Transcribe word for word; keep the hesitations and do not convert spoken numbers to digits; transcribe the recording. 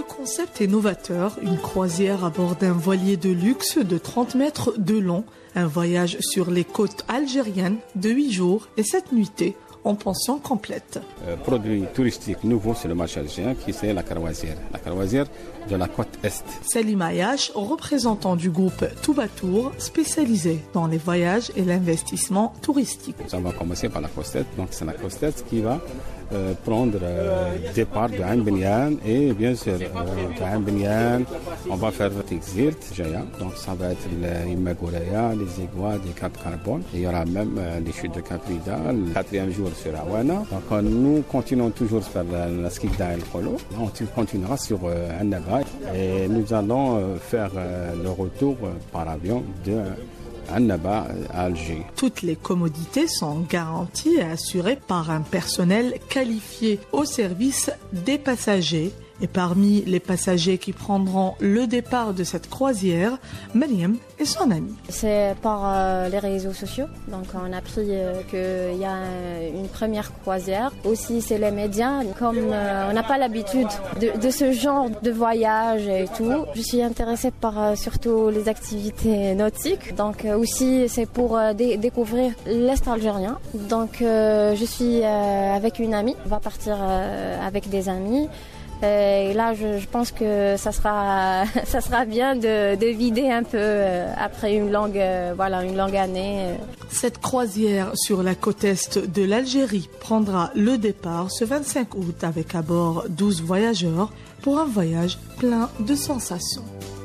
concept est novateur, une croisière à bord d'un voilier de luxe de trente mètres de long, un voyage sur les côtes algériennes de huit jours et sept nuitées en pension complète. Euh, produit touristique nouveau sur le marché algérien qui c'est la croisière, la croisière de la côte Est. Salim Ayash, représentant du groupe Toubatour, spécialisé dans les voyages et l'investissement touristique. On va commencer par la côte Est, donc c'est la côte Est qui va euh, prendre euh, départ de Ain Benyan et bien sûr euh, de Ain Benyan, on va faire Tixirt, Jaya, donc ça va être l'Imagoraya, les Igwa, des Cap Carbone. Il y aura même euh, les chutes de Caprida, le quatrième jour sur Awana. Donc euh, nous continuons toujours faire la, la Skikda El Kholo. On continuera sur euh, Annaba et nous allons euh, faire euh, le retour euh, par avion de Annaba à Alger. Toutes les commodités sont garanties et assurées par un personnel qualifié au service des passagers. Et parmi les passagers qui prendront le départ de cette croisière, Mariam et son amie. C'est par euh, les réseaux sociaux. Donc on a appris euh, qu'il y a une première croisière. Aussi c'est les médias. Comme euh, on n'a pas l'habitude de, de ce genre de voyage et tout, je suis intéressée par euh, surtout les activités nautiques. Donc euh, aussi c'est pour euh, dé- découvrir l'Est algérien. Donc euh, je suis euh, avec une amie. On va partir euh, avec des amis. Et là, je, je pense que ça sera, ça sera bien de, de vider un peu euh, après une longue, euh, voilà, une longue année. Cette croisière sur la côte est de l'Algérie prendra le départ ce vingt-cinq août avec à bord douze voyageurs pour un voyage plein de sensations.